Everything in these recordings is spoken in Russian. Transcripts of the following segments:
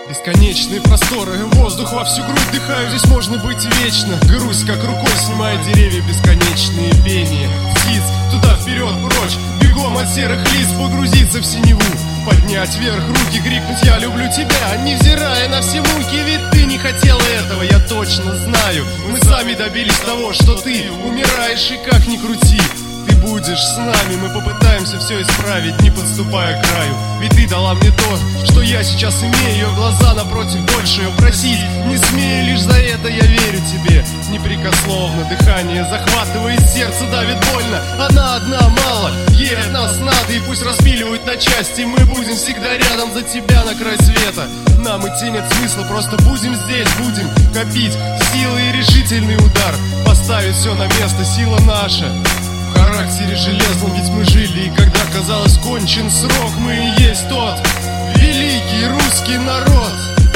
Бесконечные просторы, воздух во всю грудь дыхаю, здесь можно быть вечно. Грусть как рукой снимает деревья, бесконечные пения птиц. Туда вперед, прочь, бегом от серых лиц, погрузиться в синеву, поднять вверх руки, крикнуть «Я люблю тебя», невзирая на все муки. Ведь ты не хотела этого, я точно знаю. Мы сами добились того, что ты умираешь, и как ни крути, ты будешь с нами, мы попытаемся все исправить, не подступая к краю. Ведь ты дала мне то, что я сейчас имею, ее глаза напротив, больше ее просить не смею. Лишь за это я верю тебе, непрекословно. Дыхание захватывает, сердце давит больно. Она одна мало, ей от нас надо, и пусть распиливают на части, мы будем всегда рядом за тебя на край света. Нам идти нет смысла, просто будем здесь, будем копить силы и решительный удар, поставить все на место, сила наша в характере железном, ведь мы жили, и когда казалось кончен срок, мы и есть тот великий русский народ.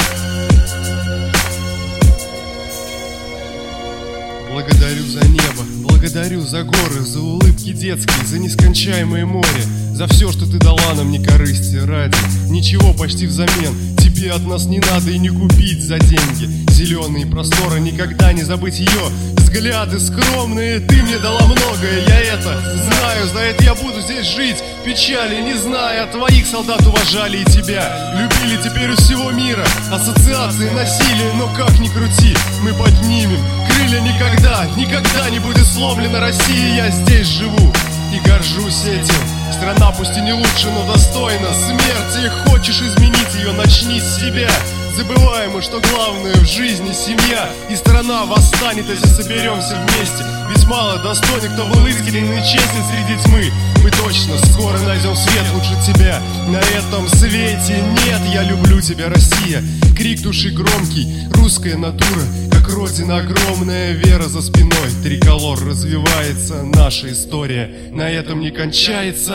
Благодарю за небо, благодарю за горы, за улыбки детские, за нескончаемое море, за все, что ты дала нам не корысти ради, ничего почти взамен. Тебе от нас не надо и не купить за деньги зеленые просторы, никогда не забыть ее взгляды скромные. Ты мне дала многое, я это знаю, за это я буду здесь жить в печали, не зная. Твоих солдат уважали и тебя любили теперь у всего мира. Ассоциации насилия, но как ни крути, мы поднимем крылья, никогда, никогда не будет сломлена Россия. Я здесь живу и горжусь этим. Страна пусть и не лучше, но достойна смерти. Хочешь изменить ее, начни с себя. Забываем мы, что главное в жизни семья. И страна восстанет, если соберемся вместе. Ведь мало достойных, кто был искренен и честен среди тьмы. Мы точно скоро найдем свет лучше тебя на этом свете. Нет, я люблю тебя, Россия. Крик души громкий, русская натура, как родина огромная, вера за спиной. Триколор развивается, наша история на этом не кончается.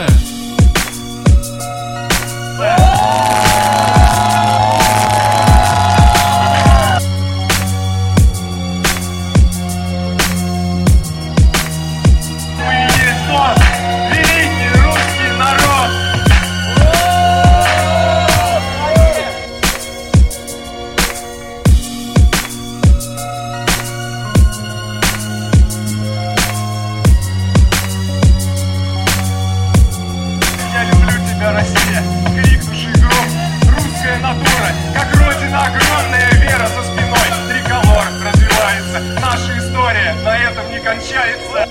Россия, крик души гром, русская натура, как родина огромная, вера за спиной, триколор развивается, наша история на этом не кончается.